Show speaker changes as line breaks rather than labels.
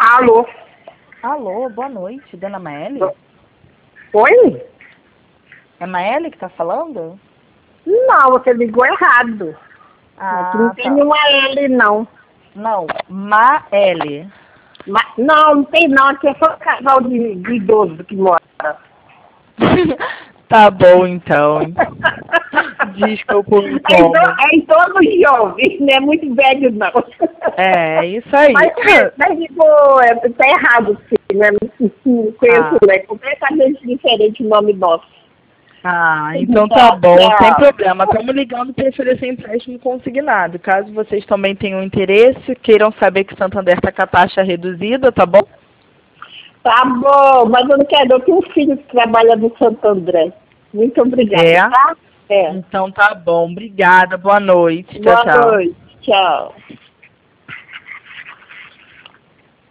Alô?
Alô, boa noite, dona Maeli?
Oi?
É Maeli que tá falando?
Não, você ligou errado. Aqui não tem nenhuma L, não.
Não, Maeli.
Não tem não. Aqui é só um casal de idoso que mora.
Tá bom, então. Desculpa o incômodo.
É idoso jovem, não é muito velho, não.
É, isso aí.
Mas ligou, tá errado, sim, né? Não conheço, né? Completamente diferente o nome nosso.
Ah, então tá bom, sem problema. Estamos ligando para oferecer empréstimo consignado. Caso vocês também tenham interesse, queiram saber que Santander está com a taxa reduzida, tá bom?
Tá bom, mas eu não quero, eu tenho um filho que trabalha no Santo André. Muito obrigada, tá?
Então tá bom, obrigada, boa noite. Tchau,
Boa
tchau.
noite, tchau.